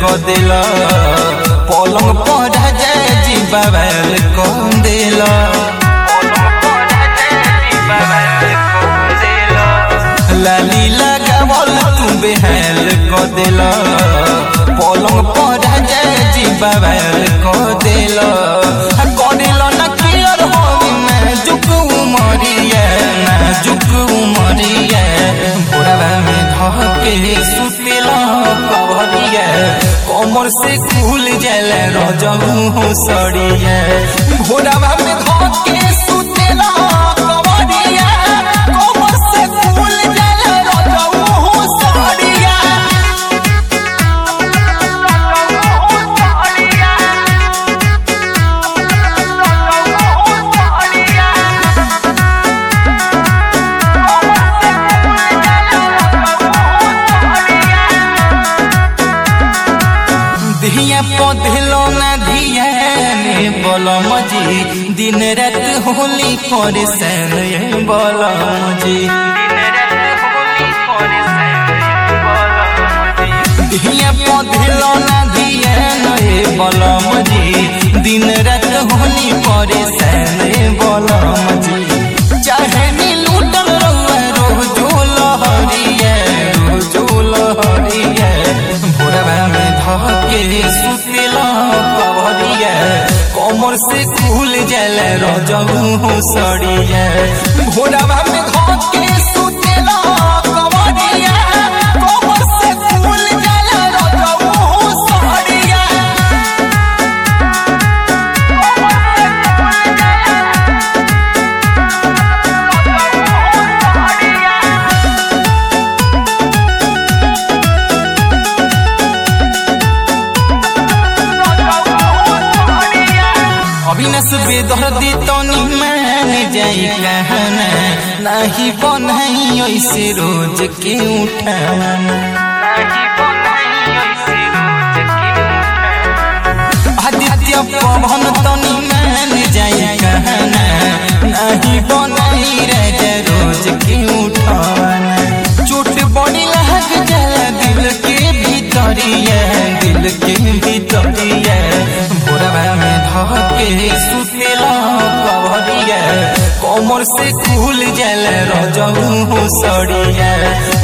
को दिला पलंग पर जी बवाल को दिला लाली लगावल तू बेहाल को दिला पलंग पर जी बवाल को दिला करिला ना केयर होवी मैं जुक उमरिया ना जुक उमरिया भोरवा में धके सुतेला कवरिया कमर से खुल जाला रजऊ सड़िया भोरवा में धके सुतेला कवरिया कमर से खुल जाला रजऊ सड़िया दिया पौधलो ना दिया ने बोलम जी दिन रात होली परेशान बोलम जी दिया पौधलो ना दिया ने बोलम जी दिन रात होली परेशान बोलम जी चाहे नी लूटल रोजो लहरिया रोजो लहरिया भोरवा में धके सुतेला कवरिया कमर से खुल जाला रजऊ सड़िया भोरवा में धके सुतेला कवरिया कमर से खुल जाला रजऊ सड़िया अविनाश बेदर्दी तनी मान जाई कहना नहीं बनाई ऐसे रोज के उठाना आदित्य पवन तनी मान जाई कहना नहीं बनाई राजा रोज के उठाना चोट बड़ी लग जाला दिल के भीतरिया भोरवा में धके सुतेला कवरिया कमर से खुल जाला रजऊ सड़िया